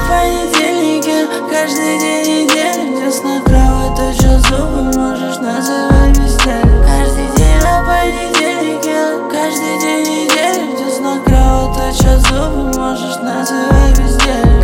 понедельнике, каждый день недели. Весна, кровоточат зубы, можешь называть безделие. Каждый день на понедельнике, каждый день недели. Весна, кровоточат зубы, можешь называть безделие.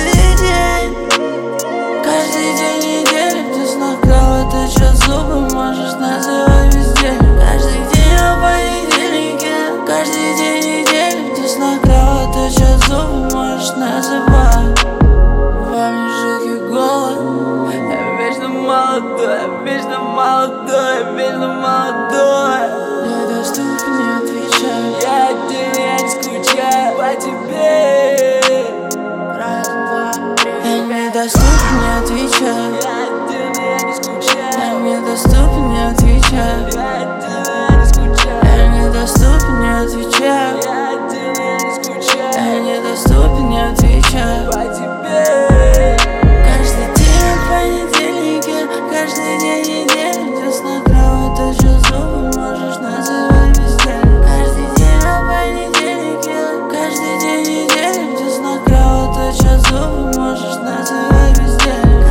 Каждый день недели. Весна, кровоточат зубы, можешь называть безделие. Каждый день на понедельнике, каждый день недели. Весна, кровоточат зубы, можешь называть. Во мне жуткий голод. Я вечно молодой, вечно молодой, вечно молодой. Недоступен, не отвечаю. Я один, я не скучаю по тебе. Раз, два, три. Я недоступен, не отвечаю. Я один, я не скучаю. Я недоступен, не отвечаю. Я один, я не скучаю. Я недоступен, не отвечаю. Я один, я не скучаю. Я недоступен, не отвечаю по тебе. Каждый день понедельнике, каждый день недели. Весна, кровоточат зубы, можешь называть безделие. Каждый день на понедельнике, каждый день недели. Весна, кровоточат зубы, можешь называть безделие.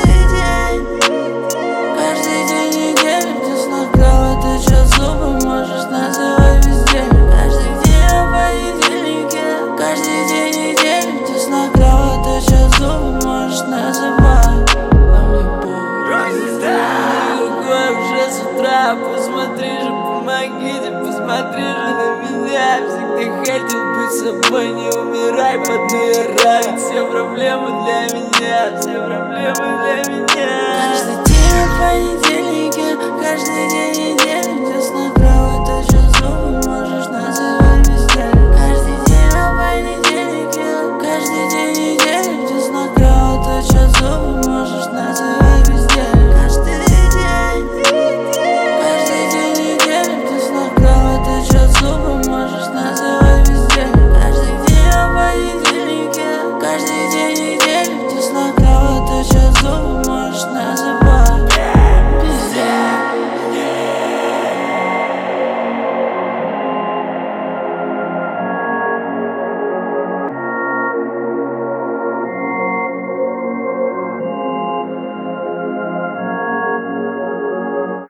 Каждый день недели. Весна, кровоточат зубы, можешь называть безделие. Каждый день на понедельнике, каждый день недели. Весна, кровоточат зубы, можешь называть. Какой уже с утра, посмотри же, помогите, посмотри же на меня. Всегда хотел быть собой, не умирай под номерами. Все проблемы для меня, все проблемы для меня. Каждый день на понедельнике, каждый день недели.